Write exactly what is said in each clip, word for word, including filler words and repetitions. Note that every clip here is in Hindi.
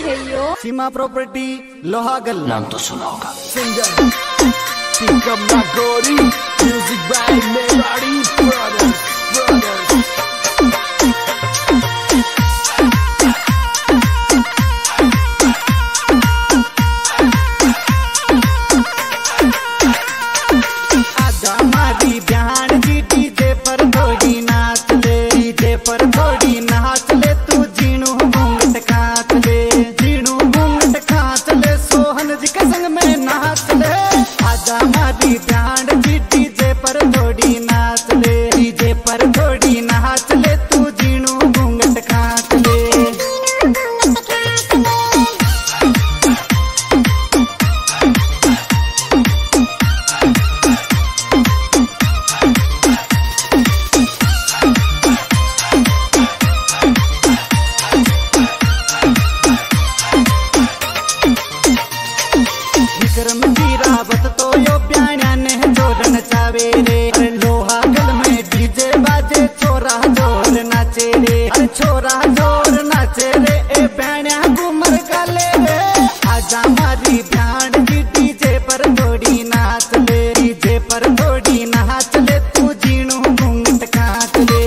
है यो? सीमा प्रॉपर्टी लोहागल। नाम तो सुना होगा। Singer Pickup Nagori, music by Mewari brothers brothers. आजा मारी ध्यान जी डीजे पर थोड़ी नाच ले, डीजे पर थोड़ी नाच ले, तू जीणू घूंघट खाच ले, जीणू घूंघट खाच ले, सोहन जी के संग में नाच ले। आजा मारी ध्यान जी डीजे पर थोड़ी नाच ले, डीजे पर थोड़ी नाच ले, तू जीणू घूंघट खाच ले। विक्रम की रावत तो यो प्याण्या ने जोरन चावे रे, अरे लोहागल में डीजे बाजे छोरा जोर नाचे रे, अरे छोरा जोर नाचे रे, ए प्याण्या घूमर गाले रे। आजा मारी ध्यान जी डीजे पर थोड़ी नाच ले, डीजे पर थोड़ी नाच ले, तू जीणू घूंघट खाच ले।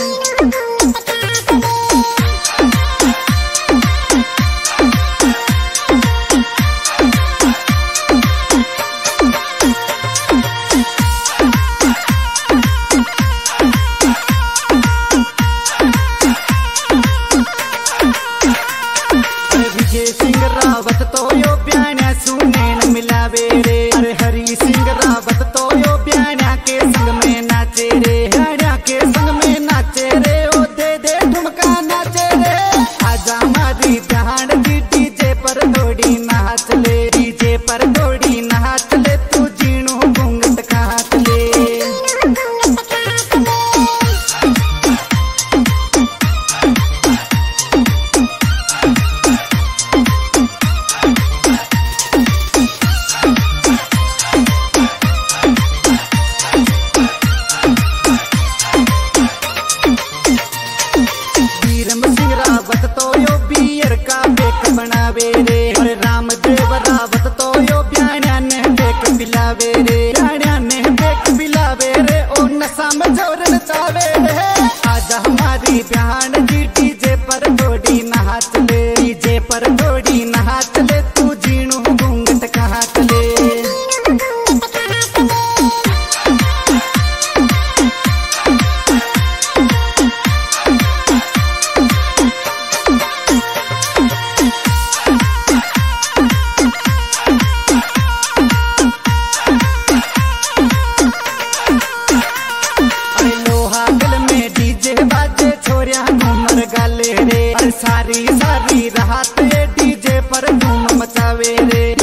विजय सिंह रावत तो यो प्याण्या सुने न मिलावे रे, अरे हरी सिंह रावत तो यो प्याण्या के संग में नाचे रे, प्याण्या के संग में नाचे रे, ओ दे दे ठुमका नाचे रे। आजा मारी ध्यान जी डीजे पर थोड़ी नाच ले, डीजे पर थोड़ी नाच ले, तू जीणू घूंघट खाच ले। वीरम सिंह रावत तो यो बियर का बेक बनावे रे, अरे रामदेव रावत तो यो प्याण्या ने बेक पिलावे रे, प्याण्या ने बेक पिलावे रे, ओ नशा में जोर नचावे रे। आजा हमारी ध्यान जी डीजे पर थोड़ी नाच ले, डीजे पर थोड़ी नाच ले, तू जीणू घूंघट खाच ले। अरे लोहागल में डीजे बाजे छोरिया घूमर गाले रे, अरे सारी सारी रात ये डीजे पर धूम मचावे रे,